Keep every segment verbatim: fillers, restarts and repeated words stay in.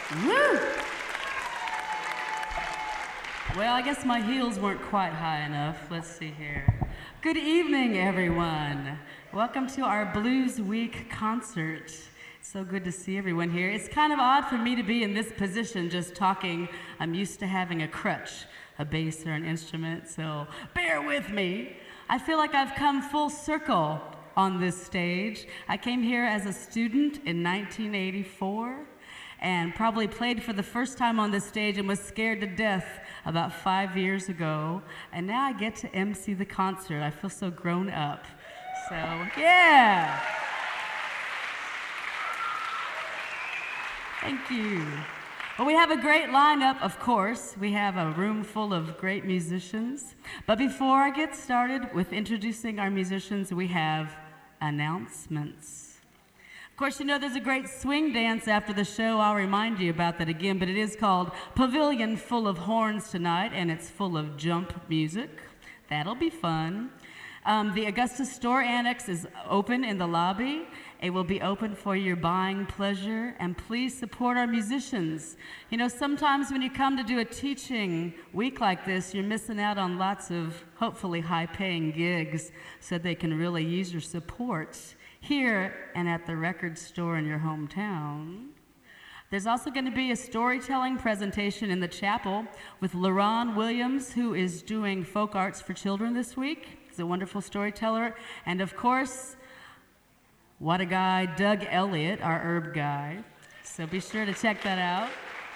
Woo! Well, I guess my heels weren't quite high enough. Let's see here. Good evening, everyone. Welcome to our Blues Week concert. It's so good to see everyone here. It's kind of odd for me to be in this position just talking. I'm used to having a crutch, a bass or an instrument, so bear with me. I feel like I've come full circle on this stage. I came here as a student in nineteen eighty-four and probably played for the first time on this stage and was scared to death about five years ago. And now I get to emcee the concert. I feel so grown up. So, yeah. Thank you. Well, we have a great lineup, of course. We have a room full of great musicians. But before I get started with introducing our musicians, we have announcements. Of course, you know there's a great swing dance after the show. I'll remind you about that again, but it is called Pavilion Full of Horns tonight, and it's full of jump music. That'll be fun. Um, the Augusta Store Annex is open in the lobby. It will be open for your buying pleasure, and please support our musicians. You know, sometimes when you come to do a teaching week like this, you're missing out on lots of hopefully high-paying gigs so they can really use your support here and at the record store in your hometown. There's also going to be a storytelling presentation in the chapel with LaRon Williams, who is doing folk arts for children this week. He's a wonderful storyteller. And of course, what a guy, Doug Elliott, our herb guy. So be sure to check that out.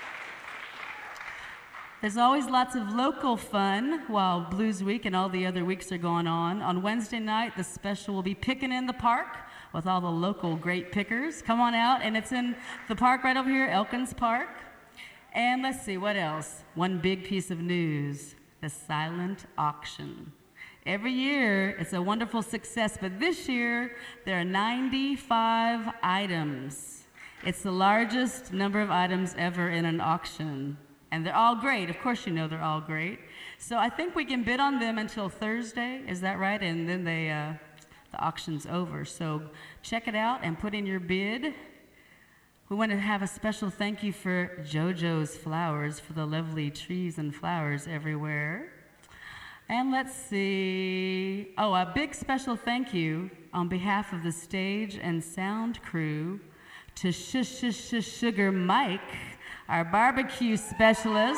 There's always lots of local fun while Blues Week and all the other weeks are going on. On Wednesday night, the special will be Pickin' in the Park with all the local great pickers. Come on out, and it's in the park right over here, Elkins Park. And let's see, what else? One big piece of news, the silent auction. Every year, it's a wonderful success, but this year, there are ninety-five items. It's the largest number of items ever in an auction. And they're all great. Of course you know they're all great. So I think we can bid on them until Thursday. Is that right? And then they, uh, the auction's over. So check it out and put in your bid. We want to have a special thank you for JoJo's Flowers for the lovely trees and flowers everywhere. And let's see. Oh, a big special thank you on behalf of the stage and sound crew to Shush Shush Shush Sugar Mike, our barbecue specialist.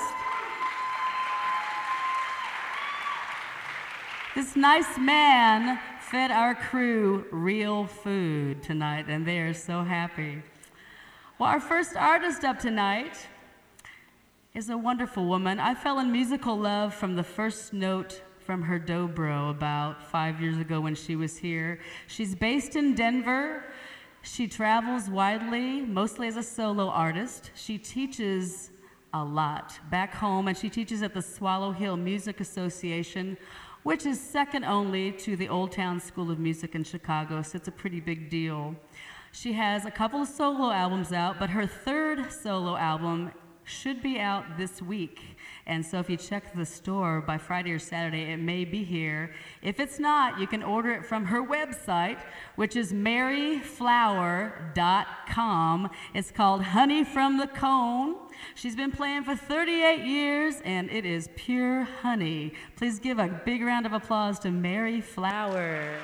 This nice man fed our crew real food tonight, and they are so happy. Well, our first artist up tonight is a wonderful woman. I fell in musical love from the first note from her dobro about five years ago when she was here. She's based in Denver. She travels widely, mostly as a solo artist. She teaches a lot back home, and she teaches at the Swallow Hill Music Association, which is second only to the Old Town School of Music in Chicago, so it's a pretty big deal. She has a couple of solo albums out, but her third solo album should be out this week. And so if you check the store by Friday or Saturday, it may be here. If it's not, you can order it from her website, which is mary flower dot com. It's called Honey from the Cone. She's been playing for thirty-eight years, and it is pure honey. Please give a big round of applause to Mary Flower.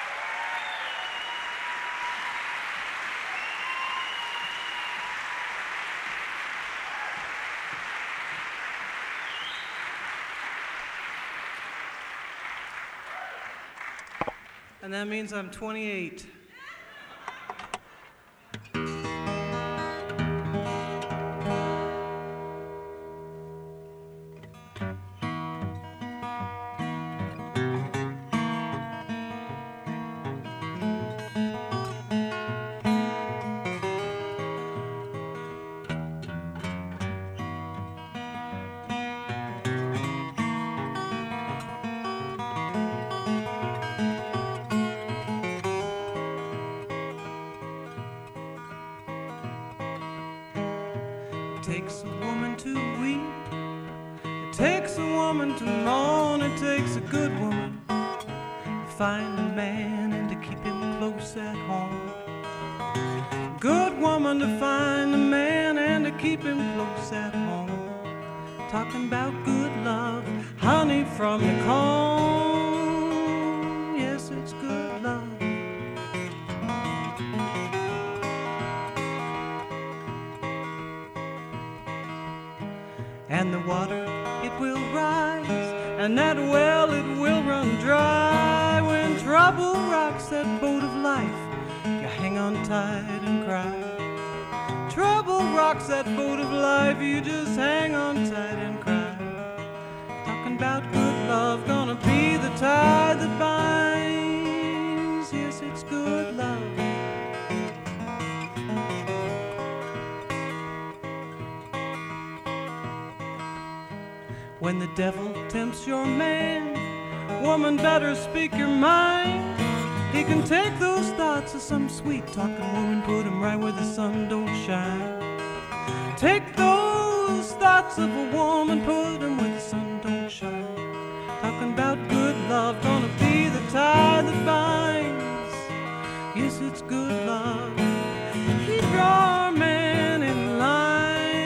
And that means I'm twenty-eight. Takes a woman to weep, it takes a woman to mourn, it takes a good woman to find a man and to keep him close at home. Good woman to find a man and to keep keep him close at home. Talking about good love, honey from the comb. Yes, it's good love. And the water, it will rise, and that well, it will run dry. When trouble rocks that boat of life, you hang on tight and cry. Trouble rocks that boat of life, you just hang on tight and cry. Talking about good love, gonna be the tie that binds. Yes, it's good love. When the devil tempts your man, woman, better speak your mind. He can take those thoughts of some sweet-talking woman, put them right where the sun don't shine. Take those thoughts of a woman, put them where the sun don't shine. Talking about good love, gonna be the tie that binds. Yes, it's good love. Keep your man in line.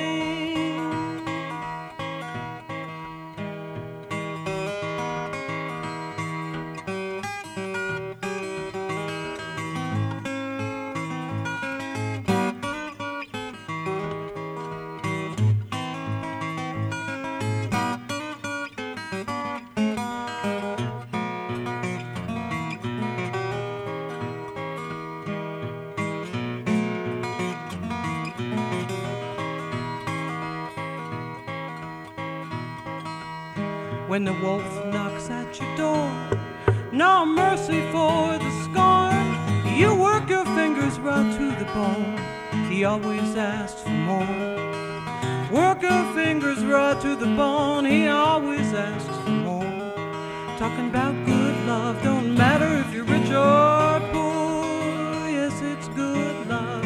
When the wolf knocks at your door, no mercy for the scorn. You work your fingers right to the bone. He always asks for more. Work your fingers right to the bone. He always asks for more. Talking about good love, don't matter if you're rich or poor. Yes, it's good love.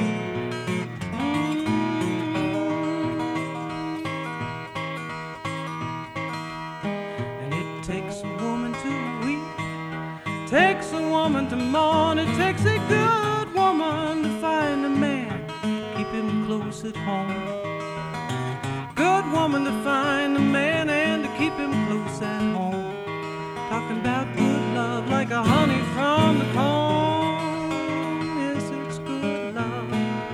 Takes a woman to mourn, it takes a good woman to find a man, keep him close at home. Good woman to find a man and to keep him close at home. Talking about good love like a honey from the comb. Yes, it's good love.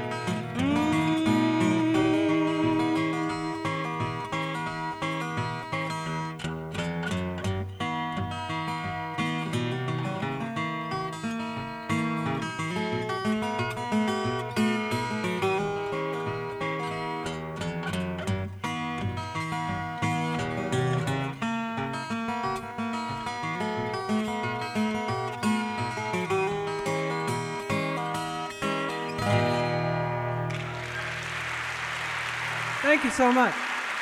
Thank you so much.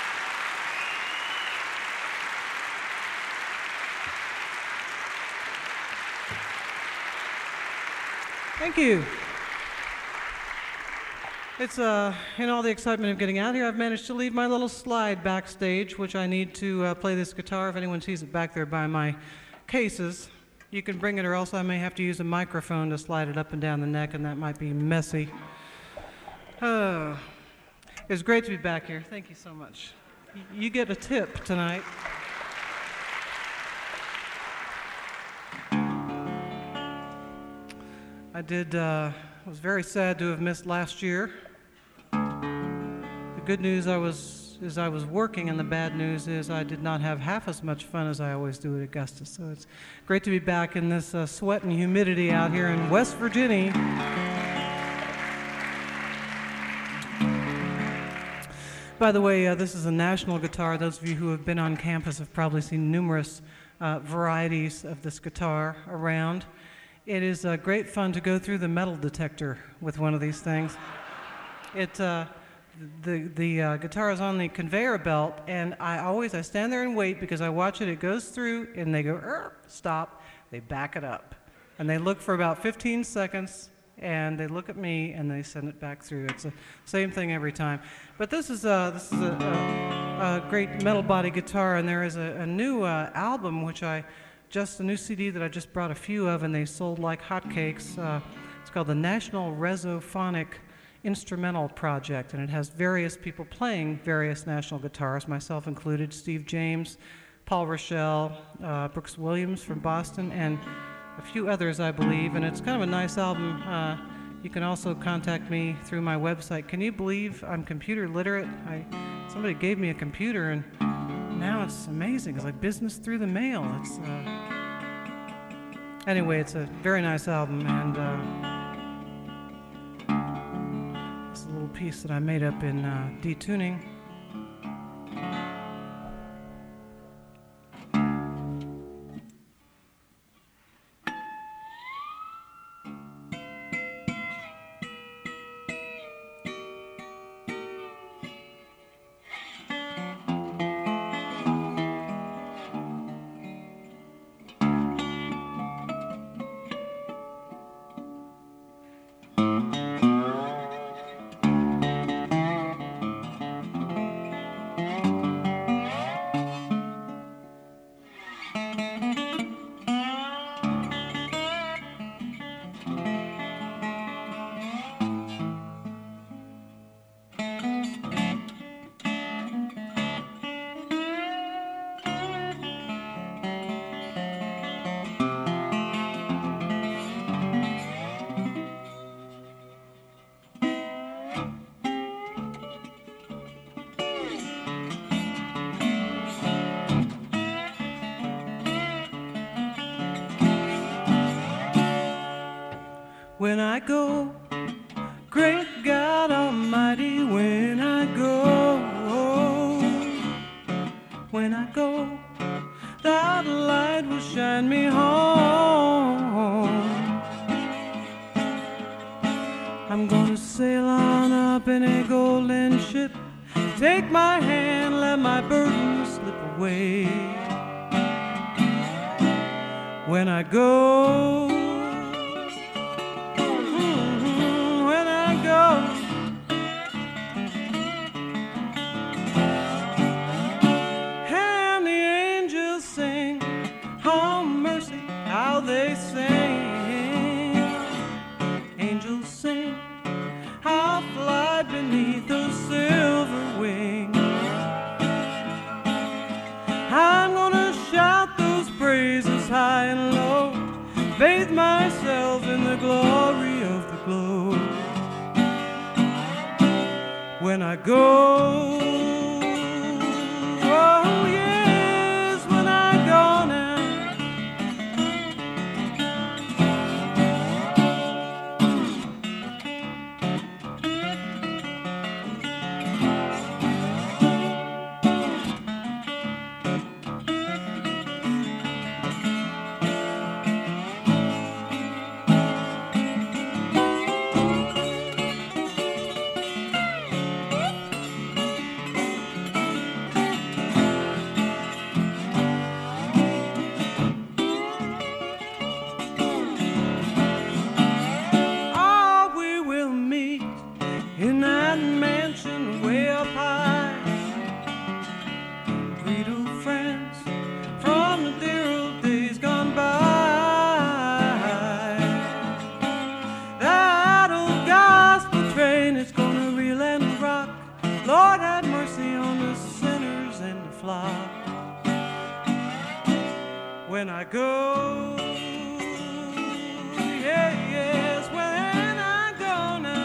Thank you. It's, uh, in all the excitement of getting out here, I've managed to leave my little slide backstage, which I need to uh, play this guitar. If anyone sees it back there by my cases, you can bring it, or else I may have to use a microphone to slide it up and down the neck, and that might be messy. Uh, It's great to be back here. Thank you so much. You get a tip tonight. I did, uh, was very sad to have missed last year. The good news I was, is I was working, and the bad news is I did not have half as much fun as I always do at Augusta. So it's great to be back in this uh, sweat and humidity out here in West Virginia. By the way, uh, this is a national guitar. Those of you who have been on campus have probably seen numerous uh, varieties of this guitar around. It is uh, great fun to go through the metal detector with one of these things. It, uh, the the uh, guitar is on the conveyor belt, and I always I stand there and wait because I watch it. It goes through, and they go, er, stop. They back it up, and they look for about fifteen seconds. And they look at me and they send it back through. It's the same thing every time. But this is a, this is a, a, a great metal body guitar, and there is a, a new uh, album, which I just, a new C D that I just brought a few of, and they sold like hotcakes. Uh, it's called the National Resophonic instrumental project, and it has various people playing various national guitars, myself included, Steve James, Paul Rochelle, uh, Brooks Williams from Boston, and a few others, I believe, and it's kind of a nice album. Uh, you can also contact me through my website. Can you believe I'm computer literate? I, somebody gave me a computer, and now it's amazing. It's like business through the mail. It's uh, anyway, it's a very nice album, and uh, it's a little piece that I made up in uh, D-tuning. When I go, great God Almighty, when I go, when I go, that light will shine me home. I'm gonna sail on up in a golden ship, take my hand, let my burden slip away. When I go, and the angels sing, oh mercy, how they sing. Angels sing, I'll fly beneath those silver wings. I'm gonna shout those praises high and low, bathe myself in the glory of the glow. When I go, oh yes, when I go now. In that mansion way up high, greet old friends from the dear old days gone by. That old gospel train is gonna reel and rock. Lord have mercy on the sinners and the flock. When I go, yeah, yes, when I go now.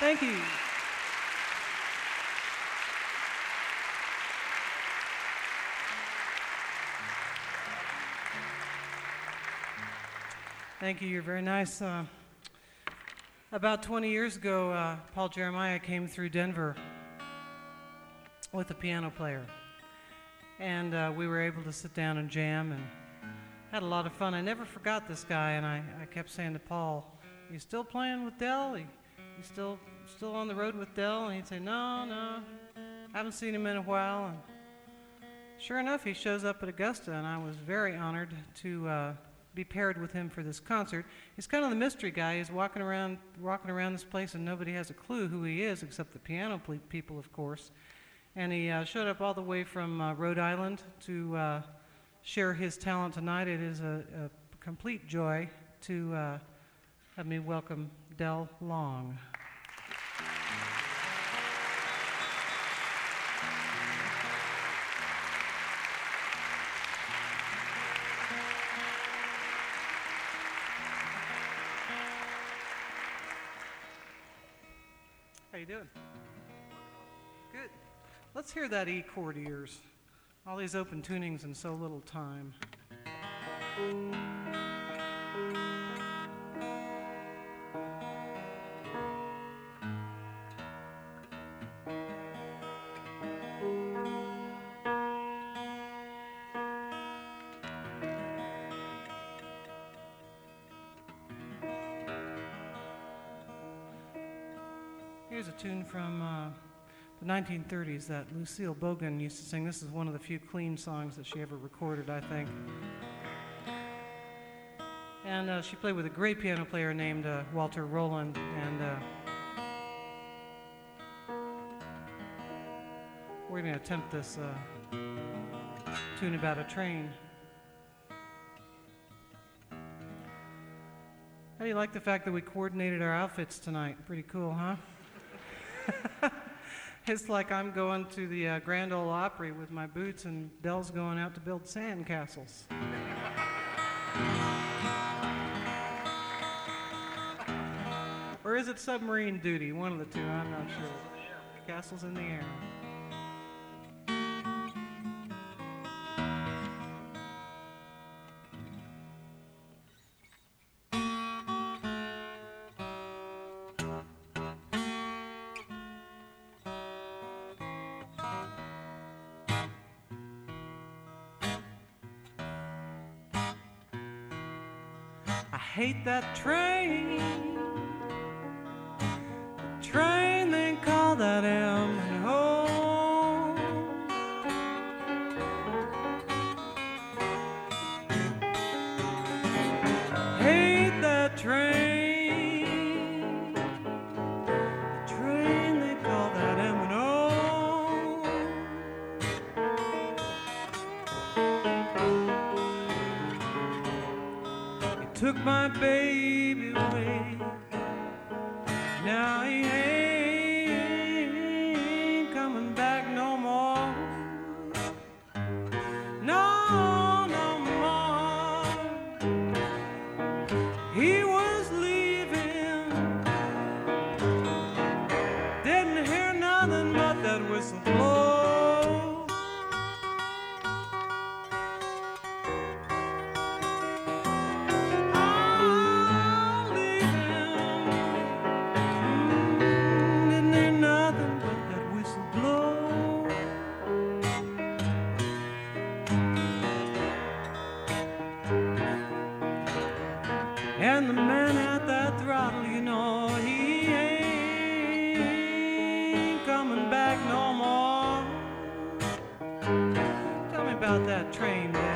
Thank you. Thank you. You're very nice. Uh, about twenty years ago, uh, Paul Jeremiah came through Denver with a piano player. And uh, we were able to sit down and jam and had a lot of fun. I never forgot this guy, and I, I kept saying to Paul, "You still playing with Del? You, you still still on the road with Del?" And he'd say, "No, no, haven't seen him in a while." And sure enough, he shows up at Augusta, and I was very honored to uh, be paired with him for this concert. He's kind of the mystery guy. He's walking around, walking around this place, and nobody has a clue who he is, except the piano ple- people, of course. And he uh, showed up all the way from uh, Rhode Island to uh, share his talent tonight. It is a, a complete joy to uh, have me welcome Del Long. How you doing? Good. Let's hear that E chord of yours. All these open tunings in so little time. Here's a tune from uh, the nineteen thirties that Lucille Bogan used to sing. This is one of the few clean songs that she ever recorded, I think. And uh, she played with a great piano player named uh, Walter Rowland. And uh, we're going to attempt this uh, tune about a train. How do you like the fact that we coordinated our outfits tonight? Pretty cool, huh? It's like I'm going to the uh, Grand Ole Opry with my boots, and Del's going out to build sand castles. Or is it submarine duty? One of the two, I'm not sure. Castles in the air. I hate that train, the train they call that M and O. Hate that train, the train they call that M and O. It took my baby away. Now he ain't coming back no more. No, no more. He was leaving. Didn't hear nothing but that whistle blow. And the man at that throttle, you know, he ain't coming back no more. Tell me about that train, Del.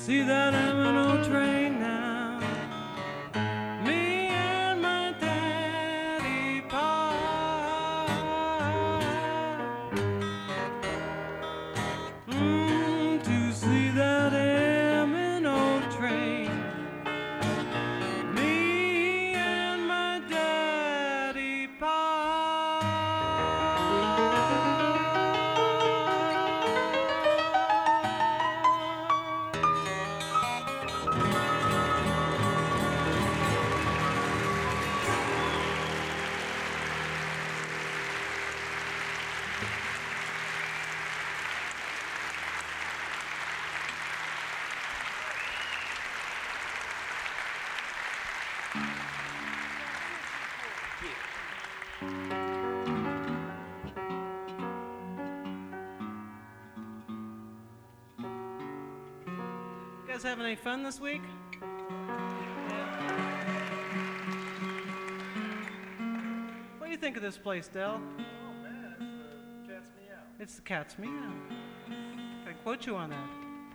see that M and O train now. Me and my daddy pa. Mm, to see that M and O train. Me and my daddy pa. You guys having any fun this week? What do you think of this place, Del? Oh man, it's the cat's meow. It's the cat's meow. Can I quote you on that?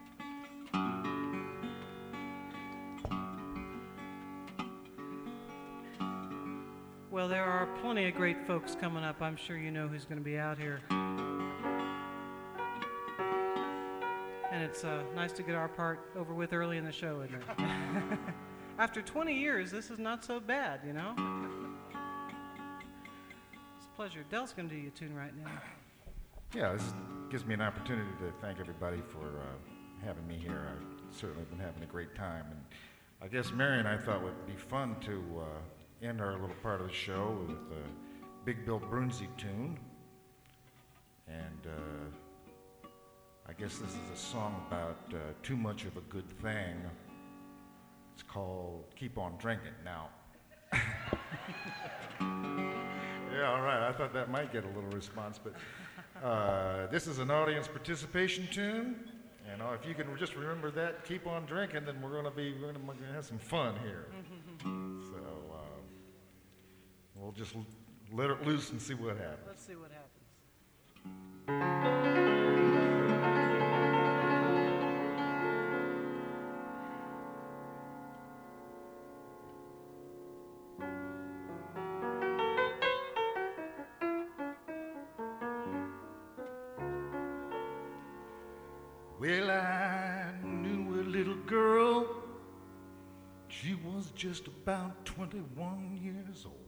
Well, there are plenty of great folks coming up. I'm sure you know who's going to be out here. And it's uh, nice to get our part over with early in the show, isn't it? After twenty years, this is not so bad, you know? It's a pleasure. Del's going to do you a tune right now. Yeah, this gives me an opportunity to thank everybody for uh, having me here. I've certainly been having a great time. And I guess Mary and I thought it would be fun to uh, end our little part of the show with a Big Bill Broonzy tune. And uh, I guess this is a song about uh, too much of a good thing. It's called Keep On Drinking. Now, yeah, all right, I thought that might get a little response, but uh, this is an audience participation tune. And uh, if you can just remember that, keep on drinking, then we're going to be, we're going to have some fun here. So uh, we'll just l- let it loose and see what happens. Let's see what happens. Well, I knew a little girl. She was just about twenty-one years old.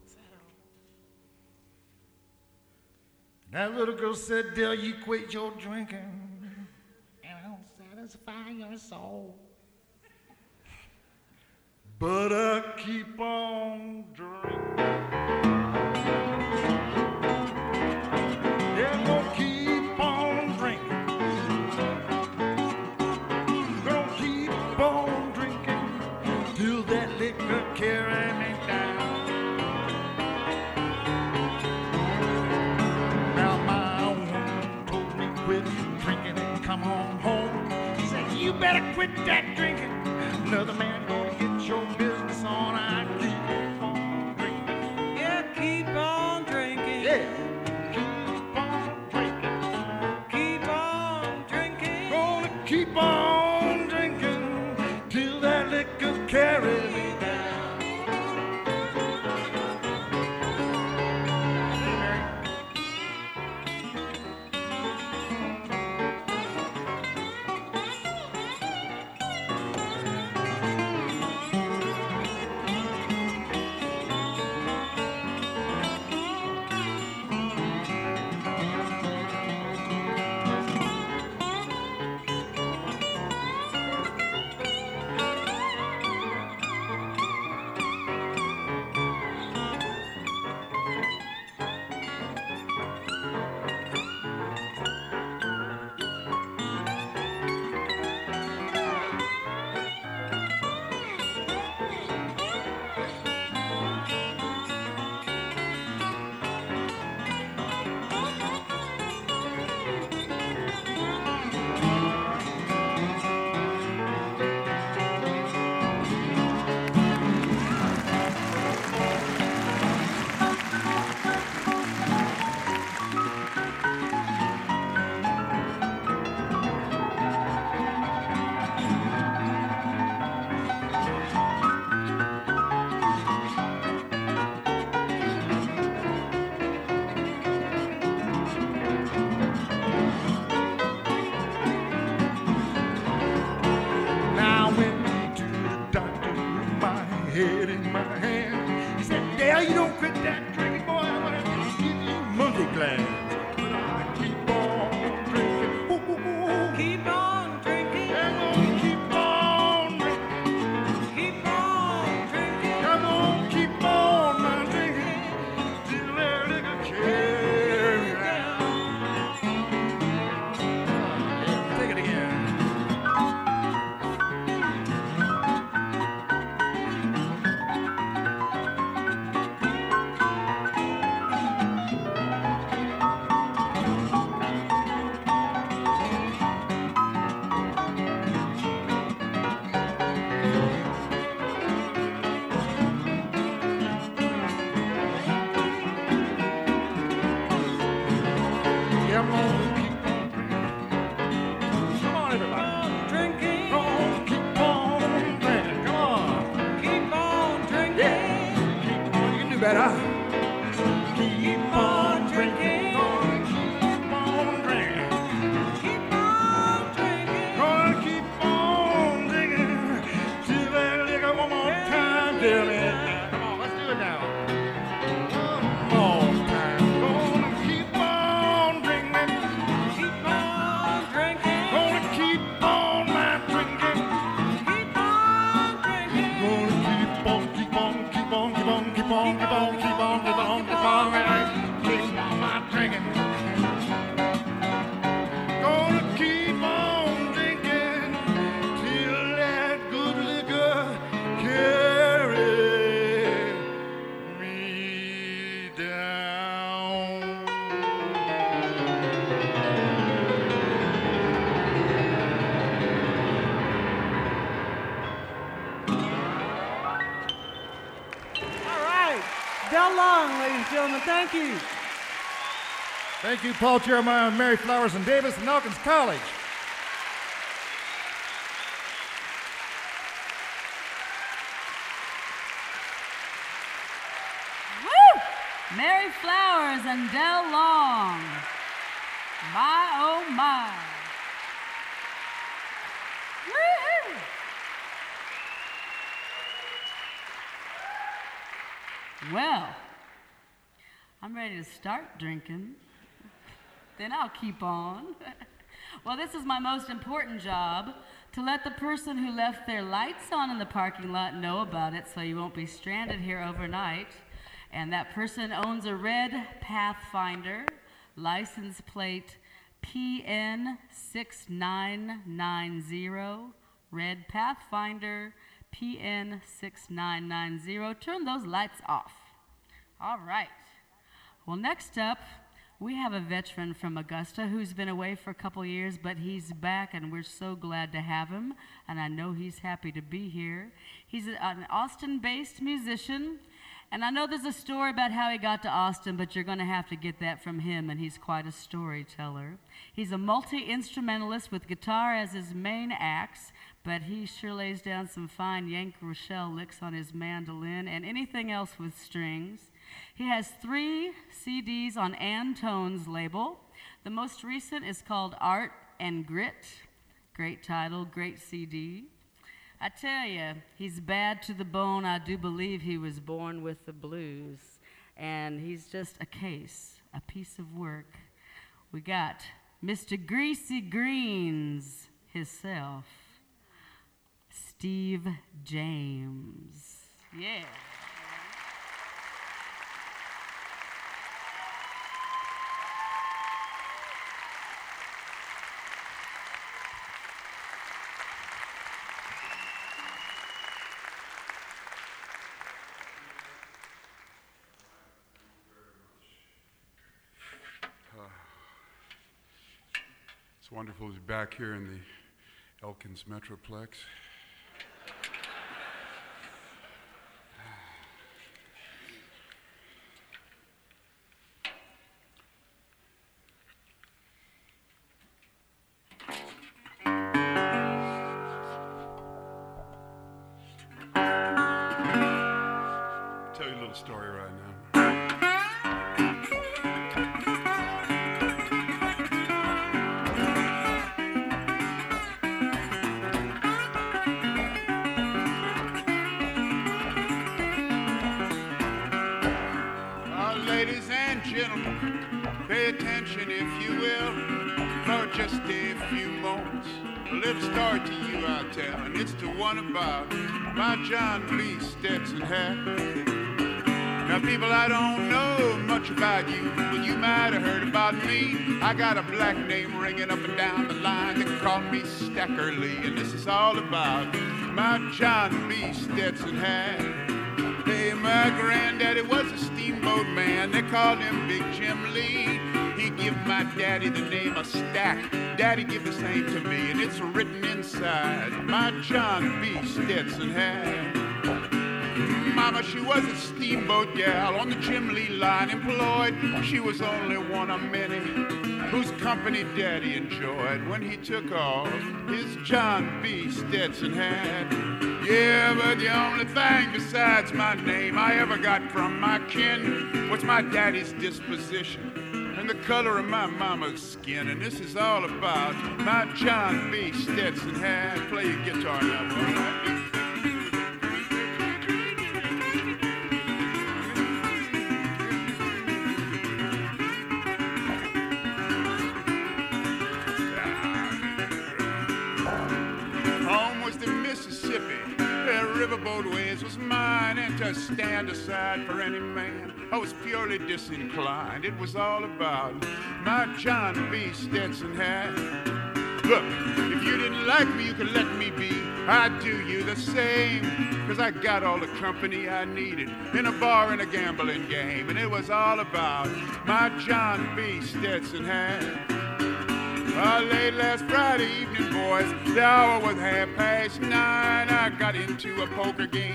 That little girl said, Dale, you quit your drinking, and I'll satisfy your soul. But I keep on drinking. Yeah, I'm gonna keep on drinking. Gonna keep on drinking till that liquor carry me down. Now my woman told me quit drinking and come on home. She said, you better quit that drinking. Another man gonna get your business on. I keep on drinking. Yeah, keep on drinking. Yeah, keep on drinking. Keep on drinking. Gonna keep on drinking till that liquor carry me down. Del Long, ladies and gentlemen. Thank you. Thank you, Paul Jeremiah and Mary Flowers and Davis and Elkins College. Woo! Mary Flowers and Del Long. My, oh, my. Woo-hoo! Well, I'm ready to start drinking. Then I'll keep on. Well, this is my most important job, to let the person who left their lights on in the parking lot know about it so you won't be stranded here overnight. And that person owns a red Pathfinder, license plate P N six nine nine zero, red Pathfinder P N six nine nine zero. Turn those lights off. All right. Well, next up, we have a veteran from Augusta who's been away for a couple years, but he's back, and we're so glad to have him, and I know he's happy to be here. He's an Austin-based musician, and I know there's a story about how he got to Austin, but you're going to have to get that from him, and he's quite a storyteller. He's a multi-instrumentalist with guitar as his main axe, but he sure lays down some fine Yank Rochelle licks on his mandolin and anything else with strings. He has three C Ds on Antone's label. The most recent is called Art and Grit. Great title, great C D. I tell you, he's bad to the bone. I do believe he was born with the blues. And he's just a case, a piece of work. We got Mister Greasy Greens himself, Steve James. Yeah. It's wonderful to be back here in the Elkins Metroplex. Tell you a little story right now. Ladies and gentlemen, pay attention if you will, for just a few moments. A little story to you I'll tell, and it's the one about my John B. Stetson hat. Now people, I don't know much about you, but you might have heard about me. I got a black name ringing up and down the line. They call me Stacker Lee, and this is all about my John B. Stetson hat. Hey, my granddaddy was a steamboat man. They called him Big Jim Lee. He give my daddy the name of Stack. Daddy give the same to me, and it's written inside my John B. Stetson hat. Mama, she was a steamboat gal on the Jim Lee line employed. She was only one of many whose company Daddy enjoyed when he took off his John B. Stetson hat. Yeah, but the only thing besides my name I ever got from my kin was my daddy's disposition and the color of my mama's skin. And this is all about my John B. Stetson hat. Play your guitar now, boy. Riverboat ways was mine, and to stand aside for any man I was purely disinclined. It was all about my John B. Stetson hat. Look, if you didn't like me, you could let me be. I'd do you the same, cause I got all the company I needed in a bar and a gambling game. And it was all about my John B. Stetson hat. Uh, late last Friday evening, boys, the hour was half past nine. I got into a poker game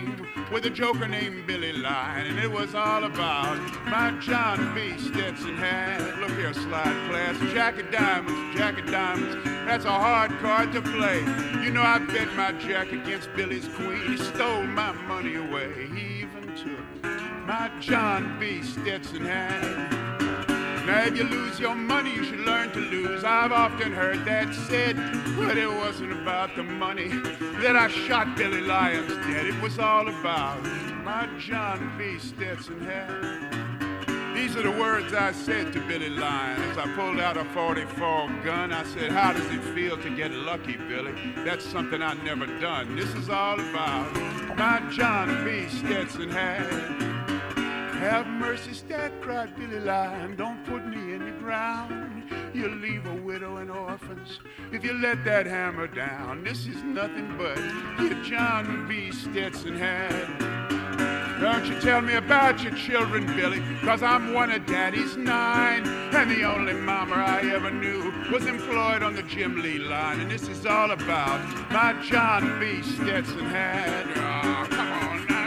with a joker named Billy Lyon, and it was all about my John B. Stetson hat. Look here, slide class, Jack of diamonds, Jack of diamonds. That's a hard card to play. You know I bet my Jack against Billy's queen. He stole my money away. He even took my John B. Stetson hat. Now if you lose your money, you should learn to lose. I've often heard that said, but it wasn't about the money that I shot Billy Lyons dead. It was all about my John B. Stetson hat. These are the words I said to Billy Lyon as I pulled out a forty-four gun. I said, how does it feel to get lucky, Billy? That's something I've never done. This is all about my John B. Stetson hat. Have mercy, Stat, cried Billy Lyon. Don't put me in the ground. You'll leave a widow and orphans if you let that hammer down. This is nothing but your John B. Stetson hat. Don't you tell me about your children, Billy, 'cause I'm one of Daddy's nine. And the only mama I ever knew was employed on the Jim Lee line. And this is all about my John B. Stetson hat. Oh, come on now.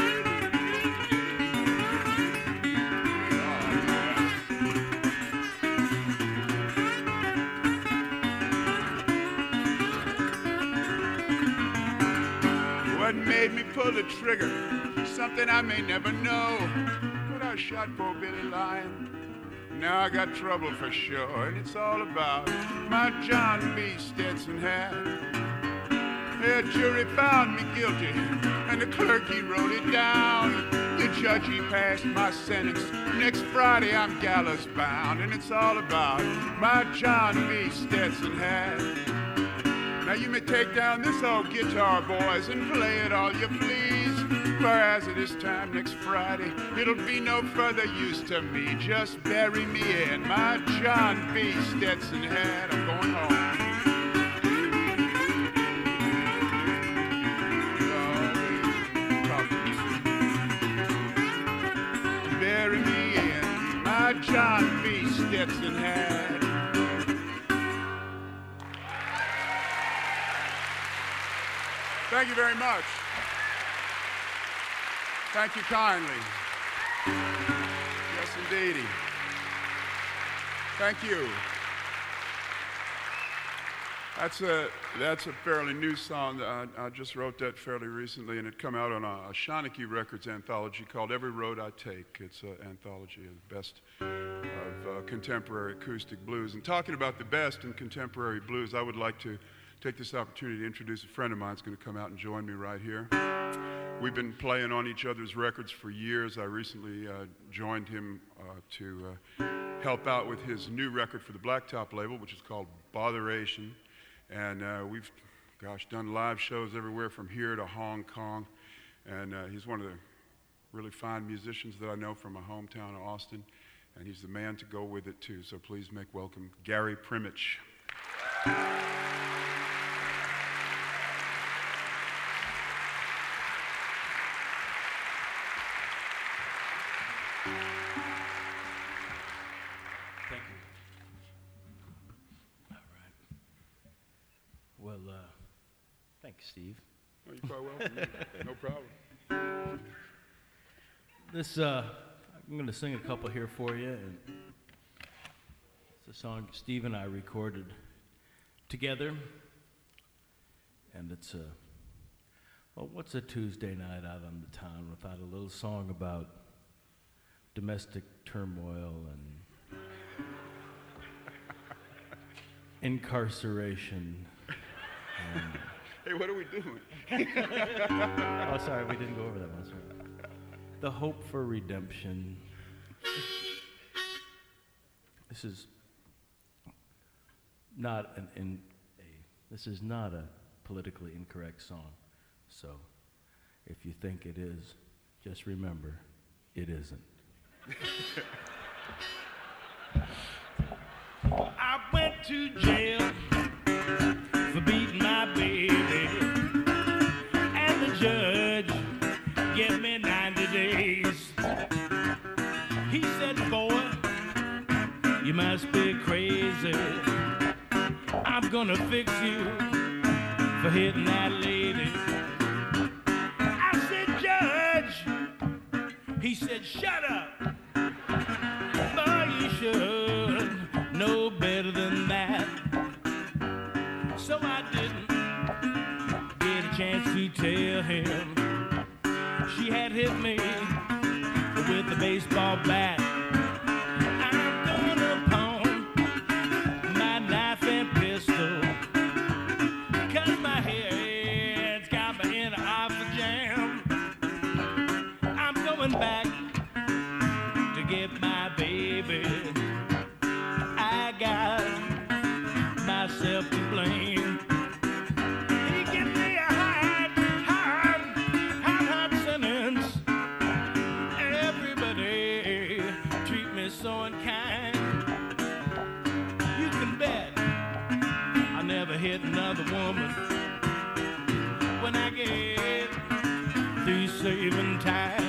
What made me pull the trigger? Something I may never know. But I shot poor Billy Lyon. Now I got trouble for sure. And it's all about my John B. Stetson hat. The jury found me guilty, and the clerk, he wrote it down. The judge, he passed my sentence. Next Friday, I'm gallows bound. And it's all about my John B. Stetson hat. Now you may take down this old guitar, boys, and play it all you please. For as of this time next Friday, it'll be no further use to me. Just bury me in my John B. Stetson hat. I'm going home. Bury me in my John B. Stetson hat. Thank you very much. Thank you kindly. Yes, indeedy. Thank you. That's a, that's a fairly new song. I, I just wrote that fairly recently, and it came out on a, a Shawnee Records anthology called Every Road I Take. It's an anthology of the best of uh, contemporary acoustic blues. And talking about the best in contemporary blues, I would like to take this opportunity to introduce a friend of mine who's going to come out and join me right here. We've been playing on each other's records for years. I recently uh, joined him uh, to uh, help out with his new record for the Blacktop label, which is called Botheration. And uh, we've, gosh, done live shows everywhere from here to Hong Kong. And uh, he's one of the really fine musicians that I know from my hometown of Austin. And he's the man to go with it, too. So please make welcome Gary Primich. Well, uh, thanks, Steve. Oh, you're quite welcome. No problem. This, uh, I'm going to sing a couple here for you. And it's a song Steve and I recorded together. And it's a, well, what's a Tuesday night out on the town without a little song about domestic turmoil and incarceration. And hey, what are we doing? oh, sorry, we didn't go over that one. Sorry. The hope for redemption. This is not an in a. This is not a politically incorrect song. So, if you think it is, just remember, it isn't. I went to jail for beating my baby, and the judge gave me ninety days. He said, boy, you must be crazy. I'm gonna fix you for hitting that lady. I said, judge, He said, shut up. Boy, you should know better than that. So I didn't get a chance to tell him. She had hit me with a baseball bat. I'm gonna pawn my knife and pistol, 'cause my head's got me in a awful jam. I'm going back to get my baby. I got myself to blame. He give me a hard, hard, hard, hard sentence. Everybody treat me so unkind. You can bet I'll never hit another woman when I get through saving time.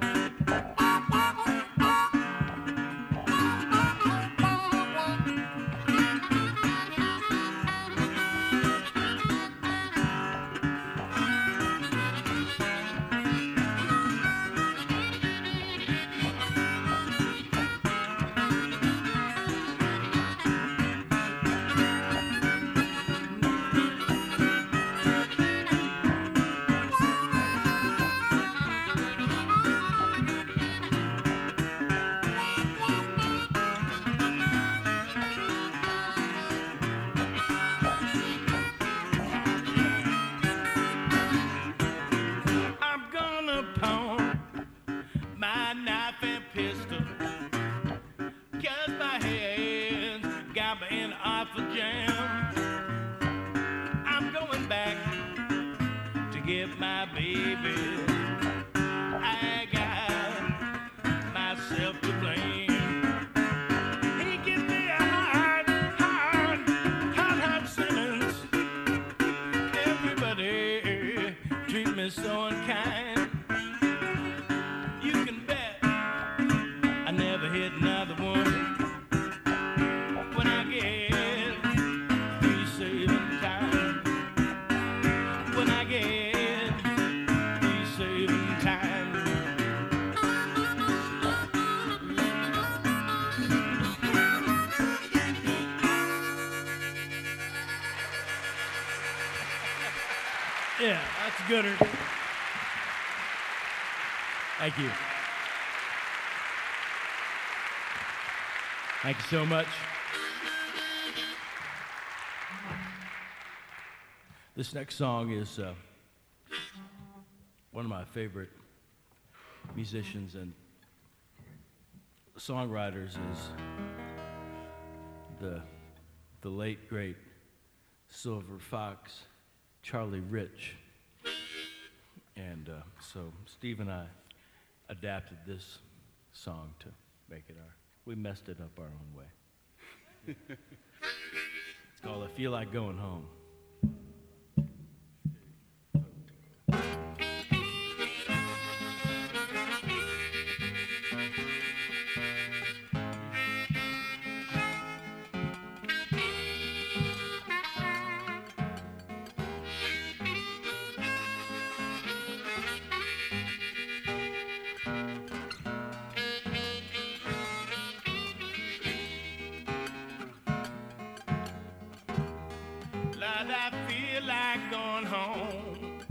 Yeah, that's a gooder. Thank you. Thank you so much. This next song is uh, one of my favorite musicians and songwriters is the the late great Silver Fox, Charlie Rich. And uh, so Steve and I adapted this song to make it our, we messed it up our own way. It's called I Feel Like Going Home. Lord, I feel like going home.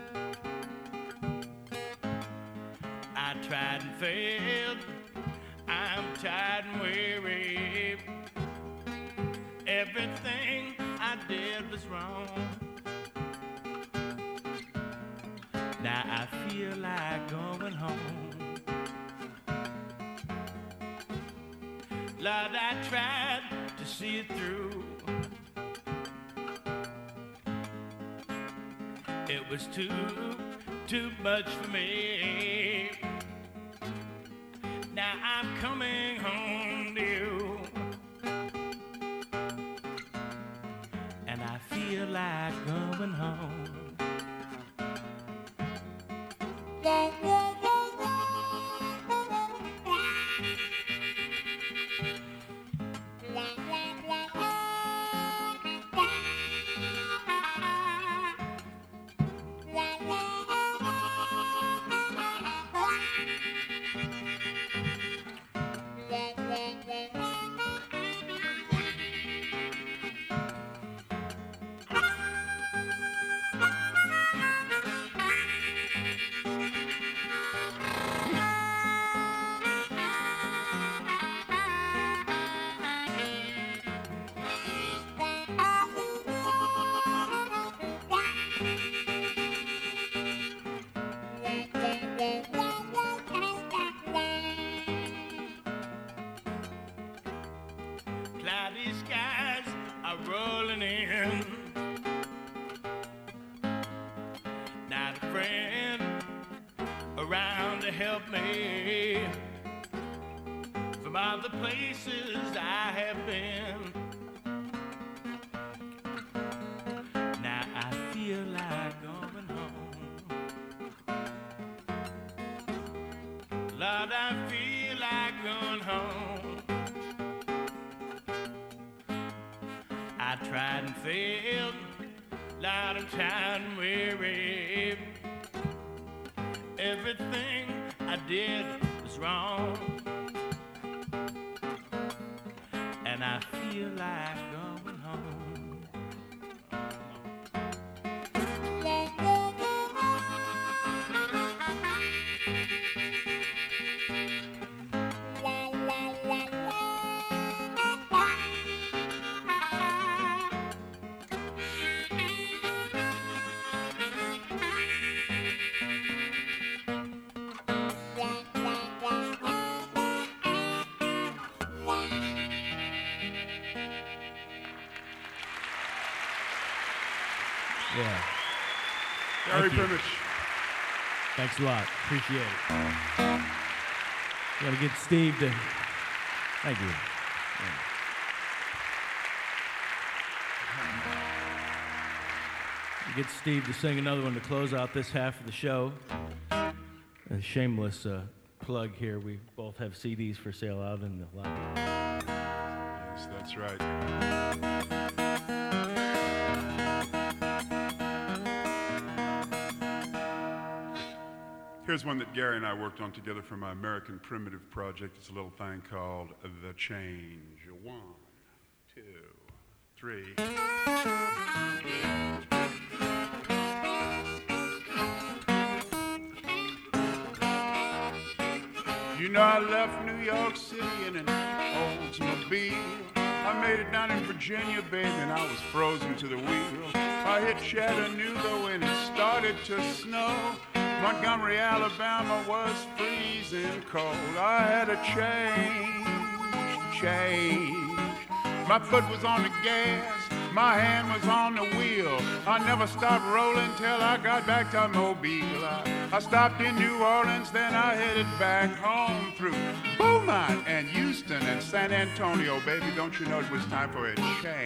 I tried and failed. I'm tired and weary. Everything I did was wrong. Now I feel like going home. Lord, I tried to see it through. It was too, too much for me. Now I'm coming home to you. And I feel like going home. are the places I have been. Now I feel like going home. Lord, I feel like going home. I tried and failed, Lord, I'm tired and weary. Everything I did was wrong, and I feel like going home. Yeah. Gary Thank you. Primmich. Thanks a lot. Appreciate it. Gotta get Steve to. Thank you. Yeah. Get Steve to sing another one to close out this half of the show. A shameless uh, plug here. We both have C Ds for sale out in the lobby. Yes, that's right. Here's one that Gary and I worked on together for my American Primitive project. It's a little thing called The Change. One, two, three. You know, I left New York City in an Oldsmobile. I made it down in Virginia, baby, and I was frozen to the wheel. I hit Chattanooga when it started to snow. Montgomery, Alabama was freezing cold. I had a change, change. My foot was on the gas, my hand was on the wheel. I never stopped rolling till I got back to Mobile. I, I stopped in New Orleans, then I headed back home through Beaumont and Houston and San Antonio. Baby, don't you know it was time for a change?